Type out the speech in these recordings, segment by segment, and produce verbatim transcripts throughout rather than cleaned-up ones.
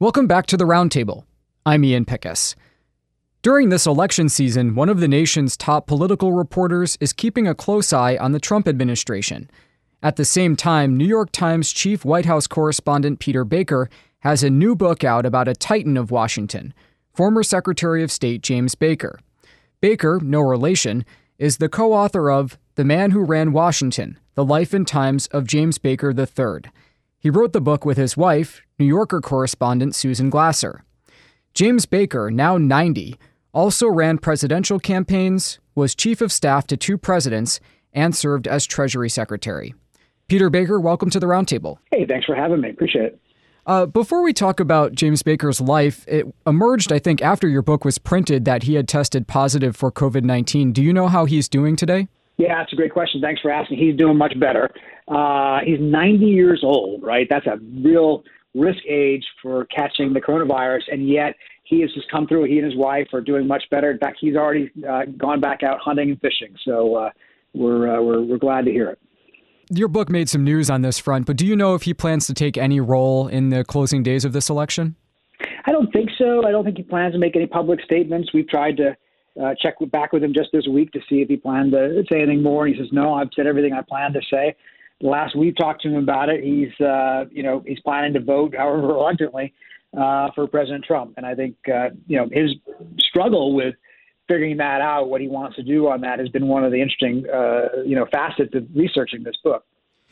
Welcome back to the Roundtable. I'm Ian Pickus. During this election season, one of the nation's top political reporters is keeping a close eye on the Trump administration. At the same time, New York Times chief White House correspondent Peter Baker has a new book out about a titan of Washington, former Secretary of State James Baker. Baker, no relation, is the co-author of The Man Who Ran Washington, The Life and Times of James Baker the third. He wrote the book with his wife, New Yorker correspondent Susan Glasser. James Baker, now ninety, also ran presidential campaigns, was chief of staff to two presidents, and served as Treasury Secretary. Peter Baker, welcome to the Roundtable. Hey, thanks for having me. Appreciate it. Uh, before we talk about James Baker's life, it emerged, I think, after your book was printed that he had tested positive for covid nineteen. Do you know how he's doing today? Yeah, that's a great question. Thanks for asking. He's doing much better. Uh, he's ninety years old, right? That's a real risk age for catching the coronavirus, and yet he has just come through. He and his wife are doing much better. In fact, he's already uh, gone back out hunting and fishing. So uh, we're, uh, we're we're glad to hear it. Your book made some news on this front, but do you know if he plans to take any role in the closing days of this election? I don't think so. I don't think he plans to make any public statements. We've tried to uh, check back with him just this week to see if he planned to say anything more. And he says, no, I've said everything I planned to say. The last we talked to him about it, he's, uh, you know, he's planning to vote, however reluctantly, uh, for President Trump. And I think, uh, you know, his struggle with figuring that out, what he wants to do on that, has been one of the interesting, uh, you know, facets of researching this book.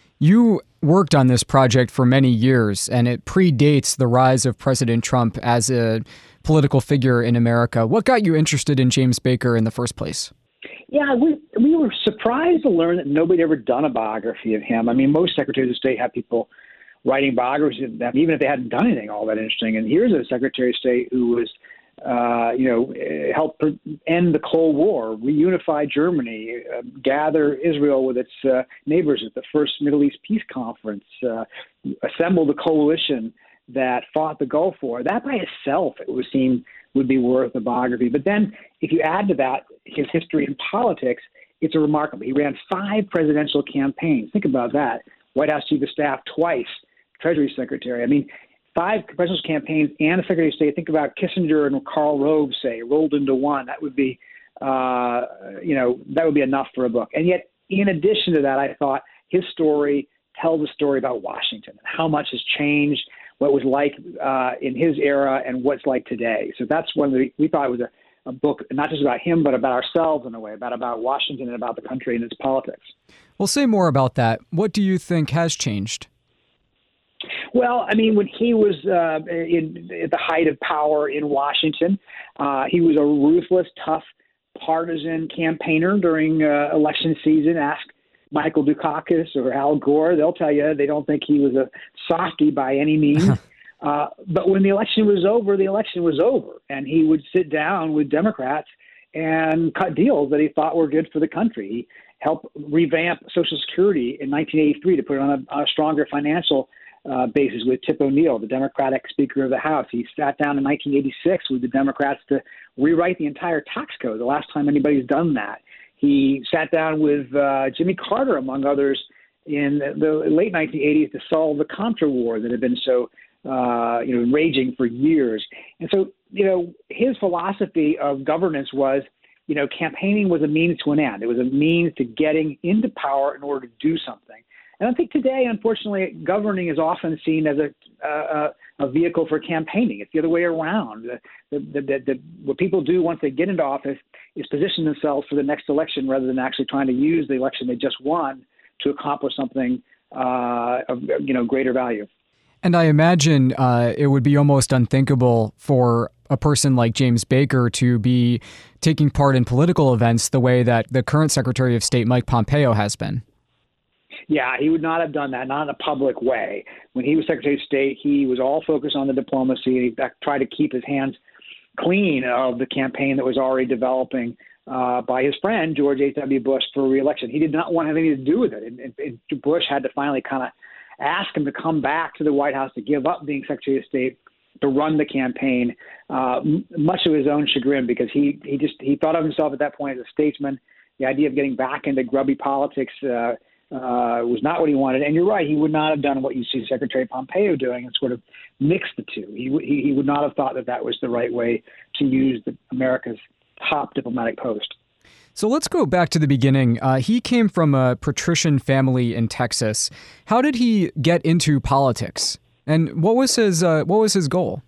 You worked on this project for many years, and it predates the rise of President Trump as a political figure in America. What got you interested in James Baker in the first place? Yeah, we we were surprised to learn that nobody had ever done a biography of him. I mean, most secretaries of state have people writing biographies of them, even if they hadn't done anything all that interesting. And here's a Secretary of State who was, uh, you know, helped end the Cold War, reunify Germany, uh, gather Israel with its uh, neighbors at the first Middle East Peace Conference, uh, assembled a coalition that fought the Gulf War. That by itself, it would seem, would be worth a biography. But then if you add to that his history in politics, it's a remarkable. He ran five presidential campaigns. Think about that. White House Chief of Staff twice, Treasury Secretary. I mean, five presidential campaigns and a Secretary of State. Think about Kissinger and Karl Rove, say, rolled into one. That would be, uh, you know, that would be enough for a book. And yet, in addition to that, I thought his story tells a story about Washington, how much has changed, what it was like uh, in his era, and what's like today. So that's one of the, we thought it was a, a book not just about him, but about ourselves in a way, about about Washington and about the country and its politics. Well, say more about that. What do you think has changed? Well, I mean, when he was uh, in at the height of power in Washington, uh, he was a ruthless, tough, partisan campaigner during uh, election season. Ask Michael Dukakis or Al Gore; they'll tell you they don't think he was a softie by any means. uh, but when the election was over, the election was over, and he would sit down with Democrats and cut deals that he thought were good for the country. He helped revamp Social Security in nineteen eighty-three to put it on a, on a stronger financial Uh, basis with Tip O'Neill, the Democratic Speaker of the House. He sat down in nineteen eighty-six with the Democrats to rewrite the entire tax code, the last time anybody's done that. He sat down with uh, Jimmy Carter, among others, in the late nineteen eighties to solve the Contra War that had been so uh, you know, raging for years. And so, you know, his philosophy of governance was, you know, campaigning was a means to an end. It was a means to getting into power in order to do something. And I think today, unfortunately, governing is often seen as a uh, a vehicle for campaigning. It's the other way around. The, the, the, the, what people do once they get into office is position themselves for the next election rather than actually trying to use the election they just won to accomplish something uh, of you know greater value. And I imagine uh, it would be almost unthinkable for a person like James Baker to be taking part in political events the way that the current Secretary of State, Mike Pompeo, has been. Yeah, he would not have done that, not in a public way. When he was Secretary of State, he was all focused on the diplomacy. He tried to keep his hands clean of the campaign that was already developing uh, by his friend, George H W. Bush, for re-election. He did not want to have anything to do with it. And, and, and Bush had to finally kind of ask him to come back to the White House to give up being Secretary of State to run the campaign, uh, m- much of his own chagrin, because he, he just he thought of himself at that point as a statesman. The idea of getting back into grubby politics uh, uh, was not what he wanted. And you're right, he would not have done what you see Secretary Pompeo doing and sort of mix the two. He, he, he would not have thought that that was the right way to use the, America's top diplomatic post. So let's go back to the beginning. Uh, he came from a patrician family in Texas. How did he get into politics? And what was his uh, what was his goal?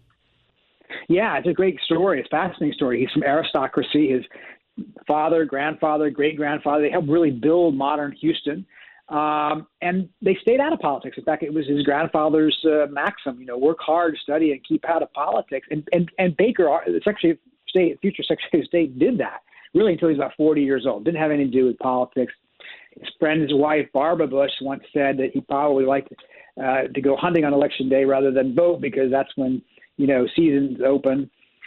Yeah, it's a great story. It's a fascinating story. He's from aristocracy. His father, grandfather, great-grandfather, they helped really build modern Houston. Um, and they stayed out of politics. In fact, it was his grandfather's uh, maxim, you know, work hard, study, and keep out of politics. And, and, and Baker, the Secretary of State, future Secretary of State, did that really until he was about forty years old. Didn't have anything to do with politics. His friend, his wife, Barbara Bush, once said that he probably liked uh, to go hunting on Election Day rather than vote because that's when, you know, season's open.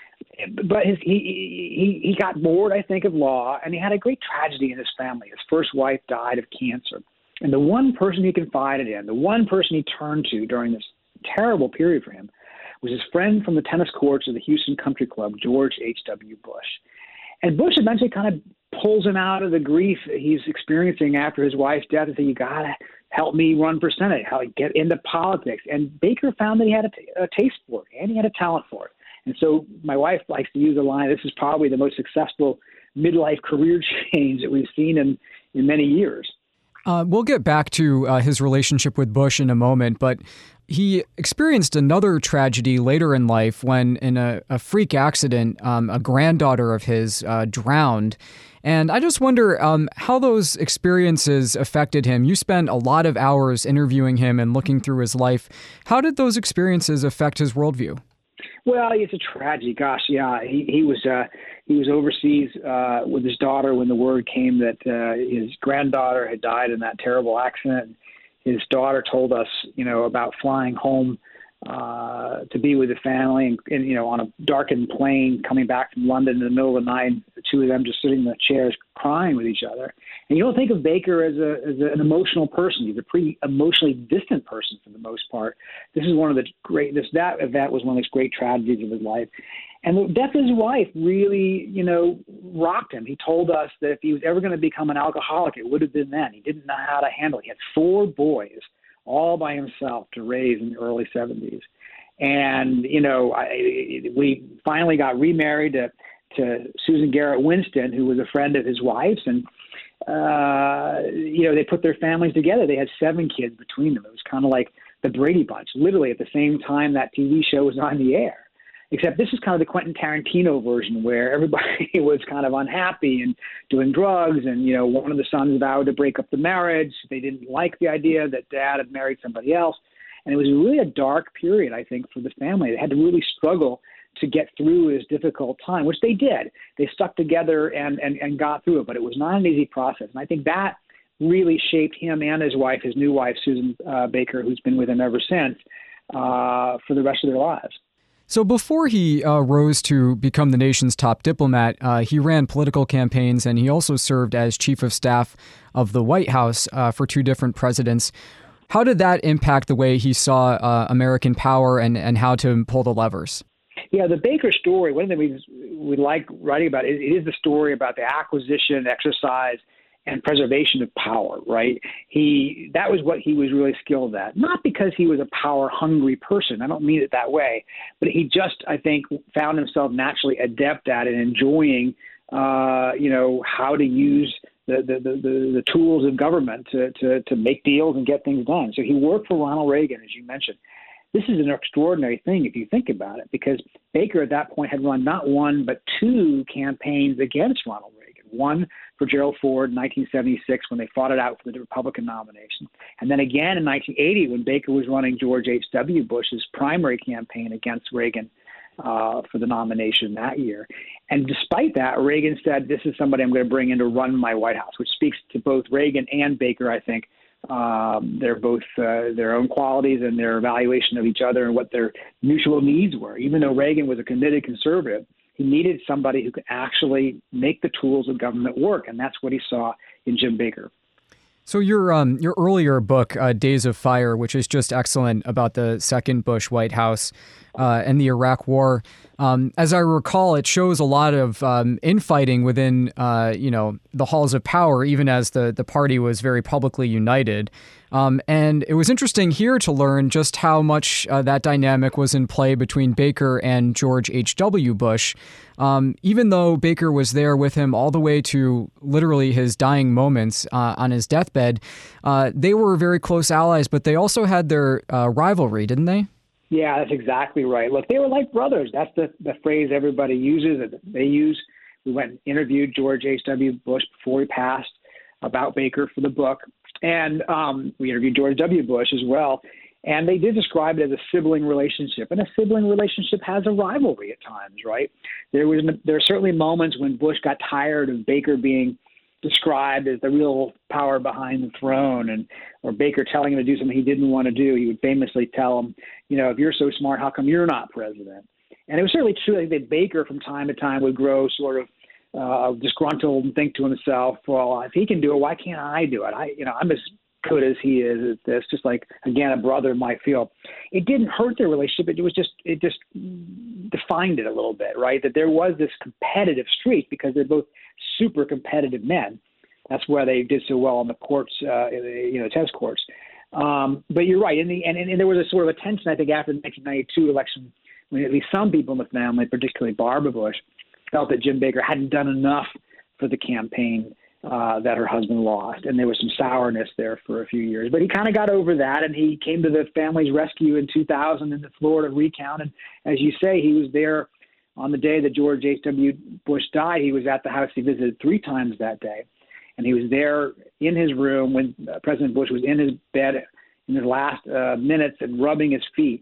But his, he, he, he got bored, I think, of law, and he had a great tragedy in his family. His first wife died of cancer. And the one person he confided in, the one person he turned to during this terrible period for him, was his friend from the tennis courts of the Houston Country Club, George H W. Bush. And Bush eventually kind of pulls him out of the grief he's experiencing after his wife's death and says, you got to help me run for Senate, how to get into politics. And Baker found that he had a, t- a taste for it, and he had a talent for it. And so my wife likes to use the line, this is probably the most successful midlife career change that we've seen in, in many years. Uh, we'll get back to uh, his relationship with Bush in a moment, but he experienced another tragedy later in life when, in a, a freak accident, um, a granddaughter of his uh, drowned. And I just wonder um, how those experiences affected him. You spent a lot of hours interviewing him and looking through his life. How did those experiences affect his worldview? Well, it's a tragedy. Gosh, yeah, he, he was uh, he was overseas uh, with his daughter when the word came that uh, his granddaughter had died in that terrible accident. His daughter told us, you know, about flying home uh, to be with the family, and, and you know, on a darkened plane coming back from London in the middle of the night, the two of them just sitting in the chairs crying with each other. And you don't think of Baker as, a, as a, an emotional person. He's a pretty emotionally distant person for the most part. This is one of the great, this, that event was one of the great tragedies of his life. And the death of his wife really, you know, rocked him. He told us that if he was ever going to become an alcoholic, it would have been then. He didn't know how to handle it. He had four boys all by himself to raise in the early seventies. And, you know, I, we finally got remarried to, to Susan Garrett Winston, who was a friend of his wife's. And, uh, you know, they put their families together. They had seven kids between them. It was kind of like the Brady Bunch, literally at the same time that T V show was on the air. Except this is kind of the Quentin Tarantino version where everybody was kind of unhappy and doing drugs. And, you know, one of the sons vowed to break up the marriage. They didn't like the idea that dad had married somebody else. And it was really a dark period, I think, for the family. They had to really struggle to get through this difficult time, which they did. They stuck together and, and, and got through it. But it was not an easy process. And I think that really shaped him and his wife, his new wife, Susan uh, Baker, who's been with him ever since, uh, for the rest of their lives. So before he uh, rose to become the nation's top diplomat, uh, he ran political campaigns, and he also served as chief of staff of the White House uh, for two different presidents. How did that impact the way he saw uh, American power and, and how to pull the levers? Yeah, the Baker story, one of the things we, we like writing about, it, it is the story about the acquisition, exercise, and preservation of power, right? He that was what he was really skilled at. Not because he was a power-hungry person. I don't mean it that way. But he just, I think, found himself naturally adept at and enjoying, uh, you know, how to use the, the, the, the, the tools of government to, to, to make deals and get things done. So he worked for Ronald Reagan, as you mentioned. This is an extraordinary thing if you think about it, because Baker at that point had run not one but two campaigns against Ronald Reagan. One for Gerald Ford in nineteen seventy-six when they fought it out for the Republican nomination. And then again in nineteen eighty when Baker was running George H W. Bush's primary campaign against Reagan uh, for the nomination that year. And despite that, Reagan said, this is somebody I'm going to bring in to run my White House, which speaks to both Reagan and Baker, I think. Um, they're both uh, their own qualities and their evaluation of each other and what their mutual needs were. Even though Reagan was a committed conservative, he needed somebody who could actually make the tools of government work, and that's what he saw in Jim Baker. So your um your earlier book, uh, Days of Fire, which is just excellent about the second Bush White House uh, and the Iraq War, um, as I recall, it shows a lot of um, infighting within uh, you know the halls of power, even as the the party was very publicly united. Um, and it was interesting here to learn just how much uh, that dynamic was in play between Baker and George H W. Bush. Um, even though Baker was there with him all the way to literally his dying moments uh, on his deathbed, uh, they were very close allies, but they also had their uh, rivalry, didn't they? Yeah, that's exactly right. Look, they were like brothers. That's the, the phrase everybody uses, that they use. We went and interviewed George H W. Bush before he passed about Baker for the book. And um, we interviewed George W. Bush as well. And they did describe it as a sibling relationship. And a sibling relationship has a rivalry at times, right? There was there are certainly moments when Bush got tired of Baker being described as the real power behind the throne, and or Baker telling him to do something he didn't want to do. He would famously tell him, you know, if you're so smart, how come you're not president? And it was certainly true that Baker from time to time would grow sort of uh, disgruntled and think to himself, well, if he can do it, why can't I do it? I, you know, I'm as good as he is at this, just like, again, a brother might feel. It didn't hurt their relationship. It was just, it just defined it a little bit, right? That there was this competitive streak because they're both super competitive men. That's why they did so well on the courts, uh, you know, tennis courts. Um, but you're right. And, the, and, and there was a sort of a tension, I think, after the nineteen ninety-two election, when at least some people in the family, particularly Barbara Bush, felt that Jim Baker hadn't done enough for the campaign uh, that her husband lost. And there was some sourness there for a few years. But he kind of got over that, and he came to the family's rescue in two thousand in the Florida recount. And as you say, he was there on the day that George H W. Bush died. He was at the house he visited three times that day. And he was there in his room when uh, President Bush was in his bed in his last uh, minutes and rubbing his feet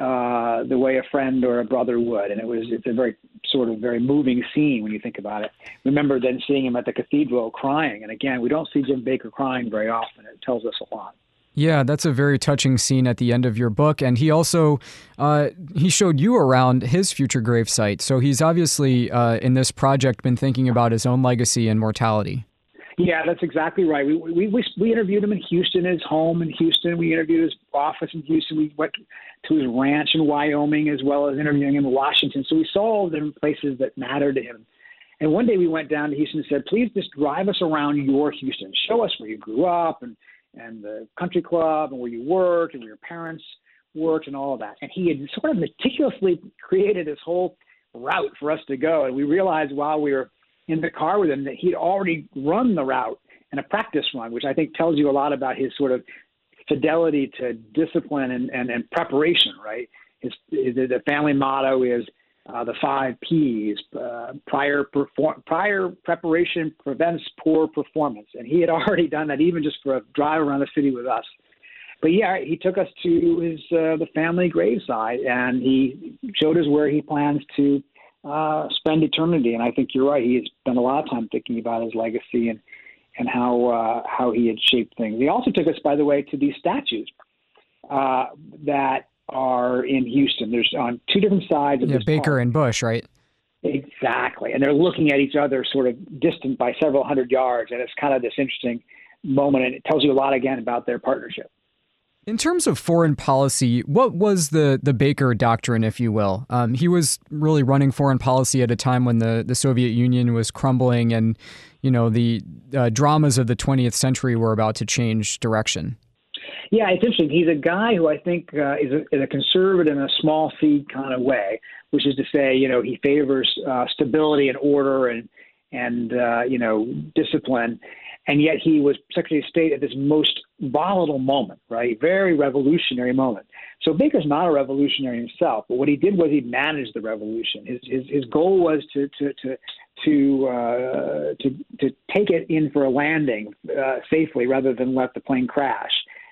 uh, the way a friend or a brother would. And it was, it's a very sort of very moving scene when you think about it. Remember then seeing him at the cathedral crying. And again, we don't see Jim Baker crying very often. It tells us a lot. Yeah, that's a very touching scene at the end of your book. And he also, uh, he showed you around his future gravesite. So he's obviously, uh, in this project, been thinking about his own legacy and mortality. Yeah, that's exactly right. We, we we we interviewed him in Houston, his home in Houston. We interviewed his office in Houston. We went to his ranch in Wyoming, as well as interviewing him in Washington. So we saw all the different places that mattered to him. And one day we went down to Houston and said, please just drive us around your Houston. Show us where you grew up and, and the country club and where you worked and where your parents worked and all of that. And he had sort of meticulously created this whole route for us to go. And we realized while we were in the car with him that he'd already run the route in a practice run, which I think tells you a lot about his sort of fidelity to discipline and, and, and preparation, right? His, his, the family motto is uh, the five P's, uh, prior, perform, prior preparation prevents poor performance. And he had already done that even just for a drive around the city with us. But yeah, he took us to his uh, the family graveside, and he showed us where he plans to Uh, spend eternity. And I think you're right. He has spent a lot of time thinking about his legacy and and how uh, how he had shaped things. He also took us, by the way, to these statues uh, that are in Houston. There's on two different sides of yeah, this Baker park. and Bush, right? Exactly. And they're looking at each other sort of distant by several hundred yards. And it's kind of this interesting moment. And it tells you a lot, again, about their partnership. In terms of foreign policy, what was the, the Baker doctrine, if you will? Um, he was really running foreign policy at a time when the, the Soviet Union was crumbling and, you know, the uh, dramas of the twentieth century were about to change direction. Yeah, it's interesting. He's a guy who I think uh, is, a, is a conservative in a small C kind of way, which is to say, you know, he favors uh, stability and order and, and uh, you know, discipline. And yet he was Secretary of State at this most volatile moment, right? Very revolutionary moment. So Baker's not a revolutionary himself, but what he did was he managed the revolution. His his, his goal was to to to to, uh, to to take it in for a landing uh, safely rather than let the plane crash.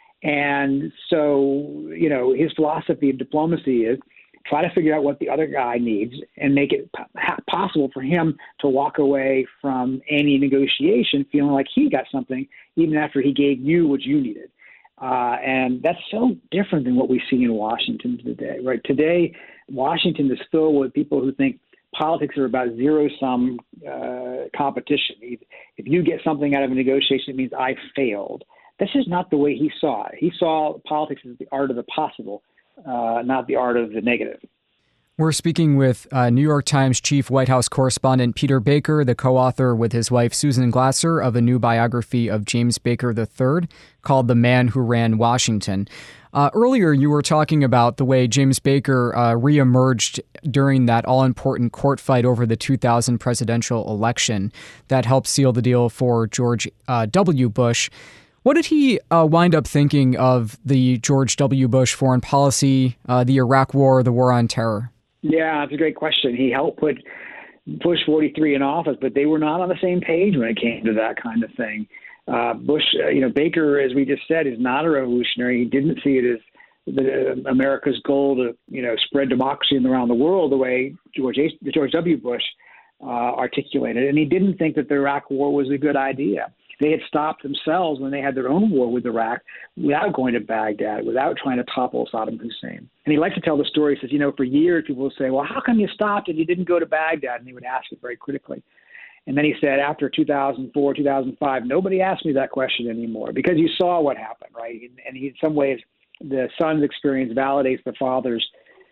And so, you know, his philosophy of diplomacy is try to figure out what the other guy needs and make it possible for him to walk away from any negotiation feeling like he got something even after he gave you what you needed. Uh, and that's so different than what we see in Washington today, right? Today, Washington is filled with people who think politics are about zero-sum uh, competition. If you get something out of a negotiation, it means I failed. This is not the way he saw it. He saw politics as the art of the possible, uh, not the art of the negative. We're speaking with uh, New York Times chief White House correspondent Peter Baker, the co-author with his wife Susan Glasser of a new biography of James Baker the third called The Man Who Ran Washington. Uh, earlier, you were talking about the way James Baker uh, reemerged during that all-important court fight over the two thousand presidential election that helped seal the deal for George uh, W. Bush. What did he uh, wind up thinking of the George W. Bush foreign policy, uh, the Iraq War, the War on Terror? Yeah, it's a great question. He helped put Bush forty-three in office, but they were not on the same page when it came to that kind of thing. Uh, Bush, uh, you know, Baker, as we just said, is not a revolutionary. He didn't see it as the, uh, America's goal to, you know, spread democracy around the world the way George H, George W. Bush uh, articulated. And he didn't think that the Iraq War was a good idea. They had stopped themselves when they had their own war with Iraq without going to Baghdad, without trying to topple Saddam Hussein. And he likes to tell the story. He says, you know, for years people would say, well, how come you stopped and you didn't go to Baghdad? And he would ask it very critically. And then he said, after two thousand four, two thousand five, nobody asked me that question anymore because you saw what happened, right? And he, in some ways, the son's experience validates the father's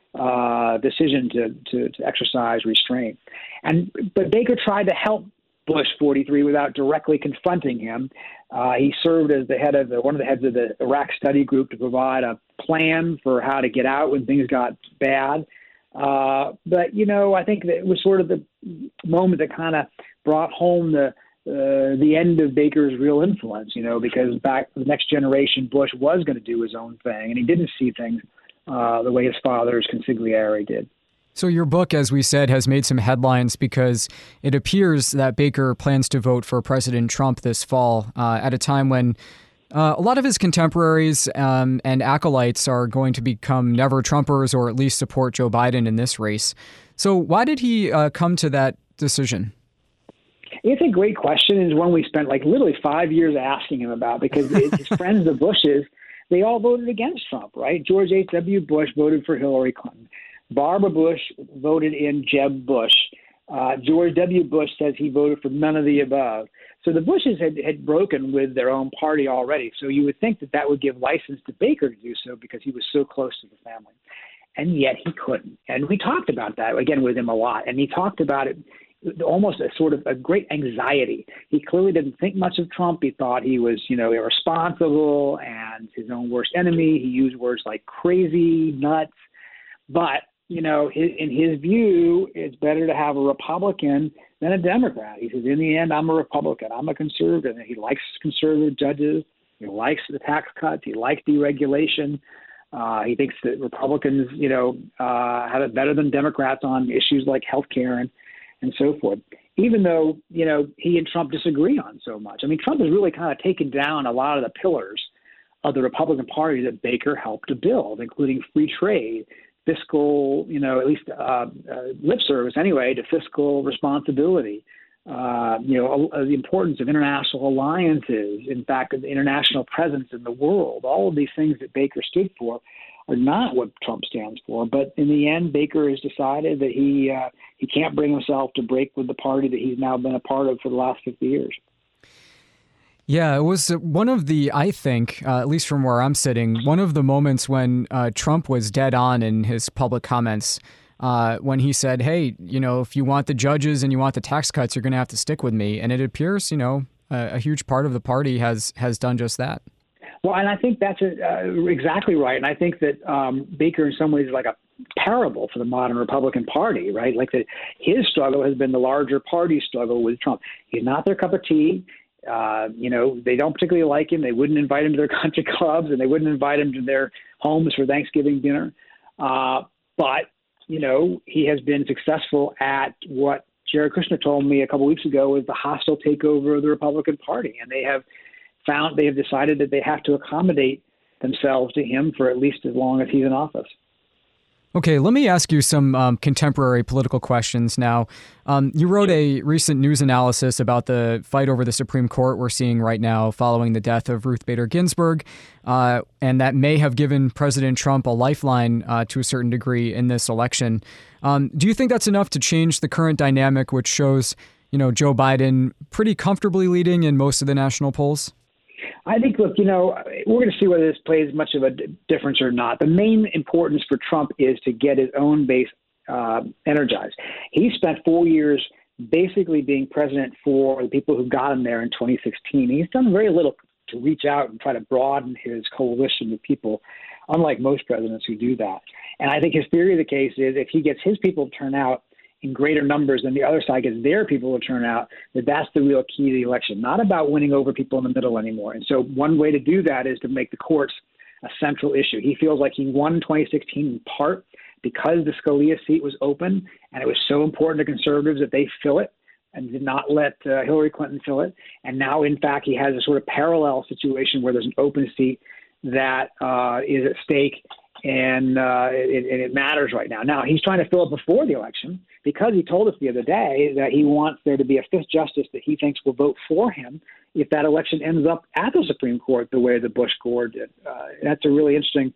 uh, decision to, to, to exercise restraint. And but Baker tried to help Bush forty-three without directly confronting him. Uh, he served as the head of the, one of the heads of the Iraq study group to provide a plan for how to get out when things got bad. Uh, but, you know, I think that it was sort of the moment that kind of brought home the uh, the end of Baker's real influence, you know, because back the next generation, Bush was going to do his own thing, and he didn't see things uh, the way his father's consigliere did. So your book, as we said, has made some headlines because it appears that Baker plans to vote for President Trump this fall uh, at a time when uh, a lot of his contemporaries um, and acolytes are going to become never Trumpers or at least support Joe Biden in this race. So why did he uh, come to that decision? It's a great question. It's one we spent like literally five years asking him about because his friends, the Bushes, they all voted against Trump, right? George H W. Bush voted for Hillary Clinton. Barbara Bush voted in Jeb Bush. Uh, George W. Bush says he voted for none of the above. So the Bushes had, had broken with their own party already. So you would think that that would give license to Baker to do so because he was so close to the family. And yet he couldn't. And we talked about that, again, with him a lot. And he talked about it almost a sort of a great anxiety. He clearly didn't think much of Trump. He thought he was, you know, irresponsible and his own worst enemy. He used words like crazy, nuts. But you know, his, in his view, it's better to have a Republican than a Democrat. He says, in the end, I'm a Republican. I'm a conservative. And he likes conservative judges. He likes the tax cuts. He likes deregulation. Uh, he thinks that Republicans, you know, uh, have it better than Democrats on issues like health care and, and so forth, even though, you know, he and Trump disagree on so much. I mean, Trump has really kind of taken down a lot of the pillars of the Republican Party that Baker helped to build, including free trade, fiscal, you know, at least uh, uh, lip service anyway, to fiscal responsibility, uh, you know, uh, the importance of international alliances, in fact, the international presence in the world. All of these things that Baker stood for are not what Trump stands for. But in the end, Baker has decided that he uh, he can't bring himself to break with the party that he's now been a part of for the last fifty years. Yeah, it was one of the, I think, uh, at least from where I'm sitting, one of the moments when uh, Trump was dead on in his public comments uh, when he said, hey, you know, if you want the judges and you want the tax cuts, you're going to have to stick with me. And it appears, you know, a, a huge part of the party has has done just that. Well, and I think that's uh, exactly right. And I think that um, Baker in some ways is like a parable for the modern Republican Party, right? Like that his struggle has been the larger party struggle with Trump. He's not their cup of tea. Uh, you know, they don't particularly like him. They wouldn't invite him to their country clubs, and they wouldn't invite him to their homes for Thanksgiving dinner. Uh, but, you know, he has been successful at what Jared Kushner told me a couple weeks ago was the hostile takeover of the Republican Party. And they have found, they have decided that they have to accommodate themselves to him for at least as long as he's in office. Okay, let me ask you some um, contemporary political questions now. Um, you wrote a recent news analysis about the fight over the Supreme Court we're seeing right now following the death of Ruth Bader Ginsburg, uh, and that may have given President Trump a lifeline uh, to a certain degree in this election. Um, do you think that's enough to change the current dynamic, which shows, you know, Joe Biden pretty comfortably leading in most of the national polls? I think, look, you know, we're going to see whether this plays much of a difference or not. The main importance for Trump is to get his own base uh, energized. He spent four years basically being president for the people who got him there in twenty sixteen. He's done very little to reach out and try to broaden his coalition of people, unlike most presidents who do that. And I think his theory of the case is if he gets his people to turn out in greater numbers than the other side gets their people to turn out, that that's the real key to the election, not about winning over people in the middle anymore. And so one way to do that is to make the courts a central issue. He feels like he won twenty sixteen in part because the Scalia seat was open, and it was so important to conservatives that they fill it and did not let uh, Hillary Clinton fill it. And now, in fact, he has a sort of parallel situation where there's an open seat that uh, is at stake, and, uh, it, and it matters right now. Now, he's trying to fill it before the election because he told us the other day that he wants there to be a fifth justice that he thinks will vote for him if that election ends up at the Supreme Court the way the Bush-Gore did. Uh, that's a really interesting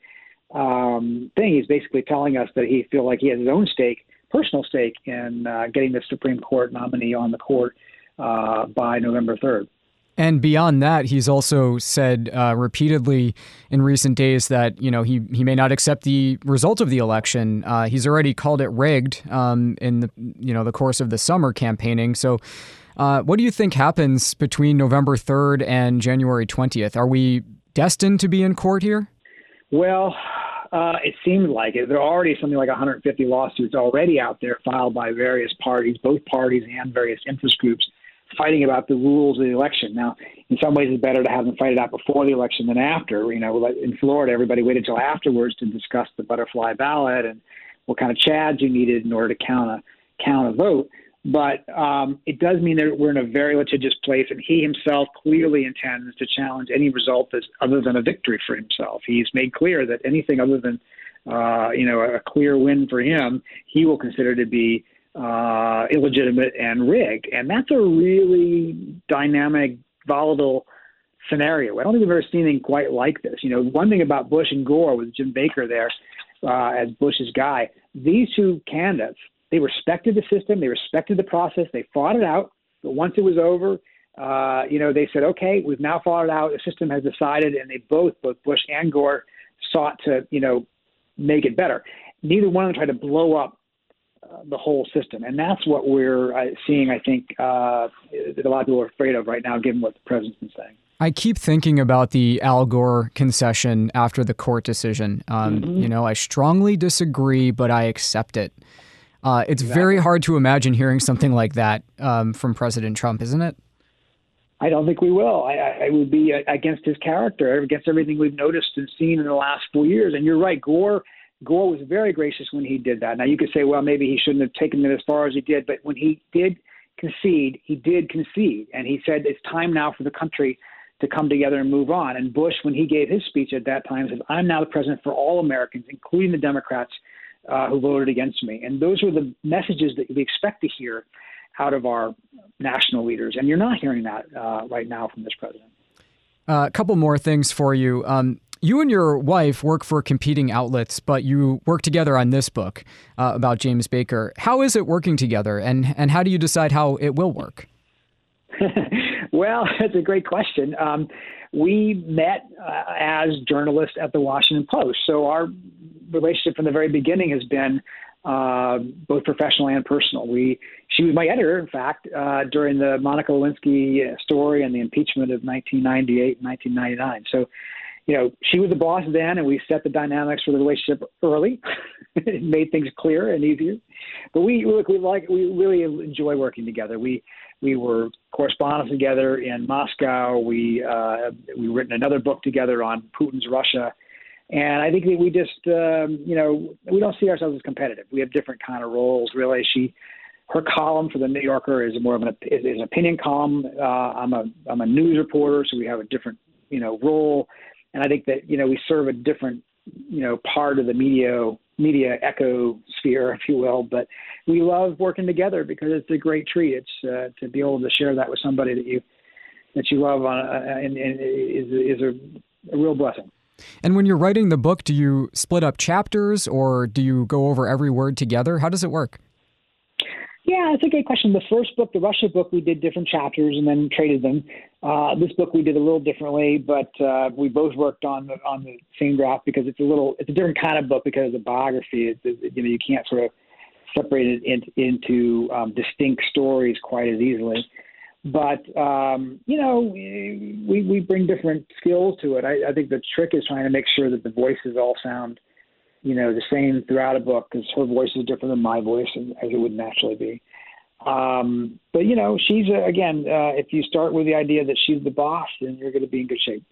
um, thing. He's basically telling us that he feels like he has his own stake, personal stake, in uh, getting the Supreme Court nominee on the court uh, by November third. And beyond that, he's also said uh, repeatedly in recent days that, you know, he, he may not accept the result of the election. Uh, he's already called it rigged um, in the, you know, the course of the summer campaigning. So uh, what do you think happens between November third and January twentieth? Are we destined to be in court here? Well, uh, it seems like it. There are already something like one hundred fifty lawsuits already out there filed by various parties, both parties and various interest groups, fighting about the rules of the election. Now, in some ways, it's better to have them fight it out before the election than after. You know, in Florida, everybody waited until afterwards to discuss the butterfly ballot and what kind of chads you needed in order to count a count a vote. But um, it does mean that we're in a very litigious place, and he himself clearly intends to challenge any result that's other than a victory for himself. He's made clear that anything other than, uh, you know, a clear win for him, he will consider to be uh, illegitimate and rigged. And that's a really dynamic, volatile scenario. I don't think we've ever seen anything quite like this. You know, one thing about Bush and Gore with Jim Baker there uh, as Bush's guy, these two candidates, they respected the system. They respected the process. They fought it out. But once it was over, uh, you know, they said, okay, we've now fought it out. The system has decided. And they both, both Bush and Gore, sought to, you know, make it better. Neither one of them tried to blow up uh, the whole system. And that's what we're uh, seeing, I think, uh, that a lot of people are afraid of right now, given what the president's been saying. I keep thinking about the Al Gore concession after the court decision. Um, mm-hmm. You know, I strongly disagree, but I accept it. Uh, it's exactly. very hard to imagine hearing something like that um, from President Trump, isn't it? I don't think we will. I, I, I would be against his character, against everything we've noticed and seen in the last four years. And you're right, Gore Gore was very gracious when he did that. Now, you could say, well, maybe he shouldn't have taken it as far as he did. But when he did concede, he did concede. And he said it's time now for the country to come together and move on. And Bush, when he gave his speech at that time, said, I'm now the president for all Americans, including the Democrats Uh, who voted against me. And those were the messages that we expect to hear out of our national leaders. And you're not hearing that uh, right now from this president. Uh, a couple more things for you. Um, you and your wife work for competing outlets, but you work together on this book uh, about James Baker. How is it working together, and, and how do you decide how it will work? Well, that's a great question. Um, we met uh, as journalists at the Washington Post. So our relationship from the very beginning has been uh, both professional and personal. We, she was my editor, in fact, uh, during the Monica Lewinsky story and the impeachment of nineteen ninety-eight and nineteen ninety-nine. So, you know, she was the boss then, and we set the dynamics for the relationship early. It made things clearer and easier. But we look, we like, we really enjoy working together. We we were correspondents together in Moscow. We uh, we written another book together on Putin's Russia. And I think that we just, um, you know, we don't see ourselves as competitive. We have different kind of roles, really. She, her column for the New Yorker is more of an is an opinion column. Uh, I'm a I'm a news reporter, so we have a different, you know, role. And I think that, you know, we serve a different, you know, part of the media media ecosphere, if you will. But we love working together because it's a great treat. It's uh, to be able to share that with somebody that you that you love on, uh, and, and is is a, a real blessing. And when you're writing the book, do you split up chapters or do you go over every word together? How does it work? Yeah, it's a great question. The first book, the Russia book, we did different chapters and then traded them. Uh, this book we did a little differently, but uh, we both worked on the, on the same draft because it's a little, it's a different kind of book because it's a biography. It's, it, you know, you can't sort of separate it in, into um, distinct stories quite as easily. But, um, you know, we, we bring different skills to it. I, I think the trick is trying to make sure that the voices all sound, you know, the same throughout a book, because her voice is different than my voice, as it would naturally be. Um, but, you know, she's, uh, again, uh, if you start with the idea that she's the boss, then you're going to be in good shape.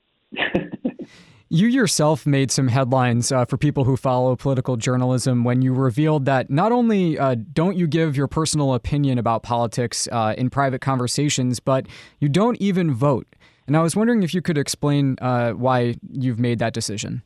You yourself made some headlines uh, for people who follow political journalism when you revealed that not only uh, don't you give your personal opinion about politics uh, in private conversations, but you don't even vote. And I was wondering if you could explain uh, why you've made that decision.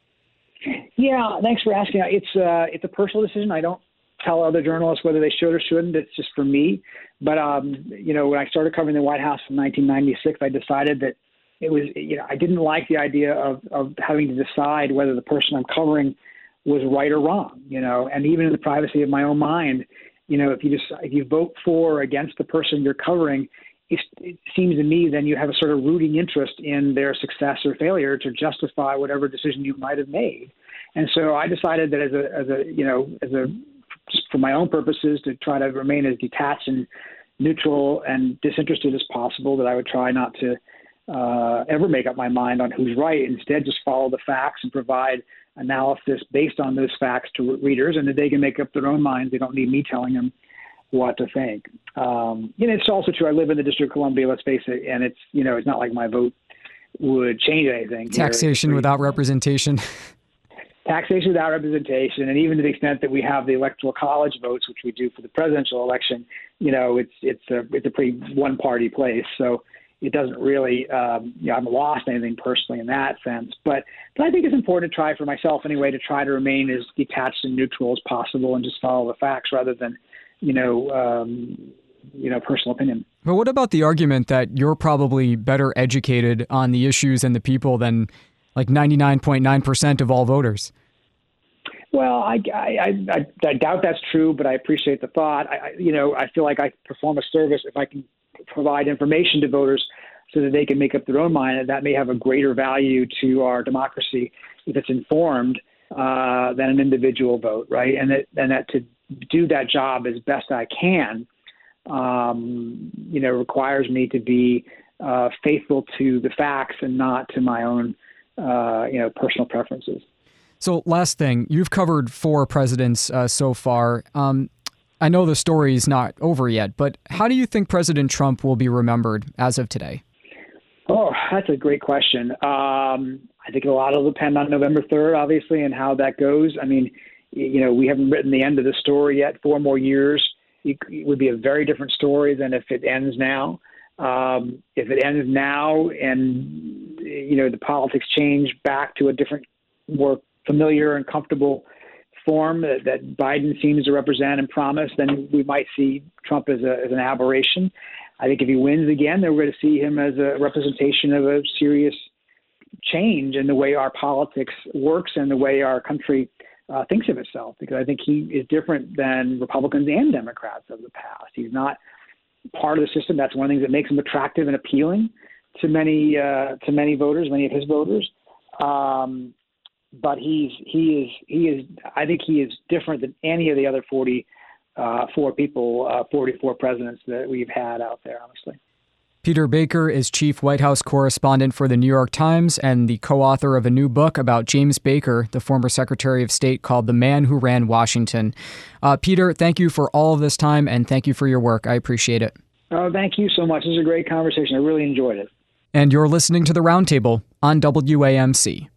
Yeah, thanks for asking. It's uh, it's a personal decision. I don't tell other journalists whether they should or shouldn't. It's just for me. But, um, you know, when I started covering the White House in nineteen ninety-six, I decided that it was, you know, I didn't like the idea of, of having to decide whether the person I'm covering was right or wrong, you know, and even in the privacy of my own mind, you know, if you just, if you vote for or against the person you're covering, it, it seems to me then you have a sort of rooting interest in their success or failure to justify whatever decision you might have made. And so I decided that as a, as a, you know, as a, just for my own purposes, to try to remain as detached and neutral and disinterested as possible, that I would try not to uh, ever make up my mind on who's right. Instead, just follow the facts and provide analysis based on those facts to readers, and that they can make up their own minds. They don't need me telling them what to think. Um, you know, it's also true. I live in the District of Columbia, let's face it, and it's, you know, it's not like my vote would change anything. Taxation pretty, without representation. Taxation without representation, and even to the extent that we have the electoral college votes, which we do for the presidential election, you know, it's it's a it's a pretty one-party place. So it doesn't really, um, you know, I haven't lost anything personally in that sense. But but I think it's important to try for myself anyway to try to remain as detached and neutral as possible and just follow the facts rather than, you know, um, you know, personal opinion. But what about the argument that you're probably better educated on the issues and the people than like ninety-nine point nine percent of all voters? Well, I, I, I, I doubt that's true, but I appreciate the thought. I, you know, I feel like I perform a service if I can provide information to voters so that they can make up their own mind, and that may have a greater value to our democracy if it's informed uh, than an individual vote, right? And that, and that to do that job as best I can, um, you know, requires me to be uh, faithful to the facts and not to my own Uh, you know, personal preferences. So last thing, you've covered four presidents uh, so far. Um, I know the story is not over yet, but how do you think President Trump will be remembered as of today? Oh, that's a great question. Um, I think a lot will depend on November third, obviously, and how that goes. I mean, you know, we haven't written the end of the story yet. Four more years, it, it would be a very different story than if it ends now. Um, if it ends now and, you know, the politics change back to a different, more familiar and comfortable form that, that Biden seems to represent and promise, then we might see Trump as, a, as an aberration. I think if he wins again, then we're going to see him as a representation of a serious change in the way our politics works and the way our country uh, thinks of itself, because I think he is different than Republicans and Democrats of the past. He's not part of the system. That's one of the things that makes him attractive and appealing to many uh, to many voters, many of his voters. Um, but he's he is he is I think he is different than any of the other forty-four people, uh, forty-four presidents that we've had out there, honestly. Peter Baker is chief White House correspondent for the New York Times and the co-author of a new book about James Baker, the former Secretary of State, called The Man Who Ran Washington. Uh, Peter, thank you for all of this time, and thank you for your work. I appreciate it. Oh, thank you so much. This is a great conversation. I really enjoyed it. And you're listening to The Roundtable on W A M C.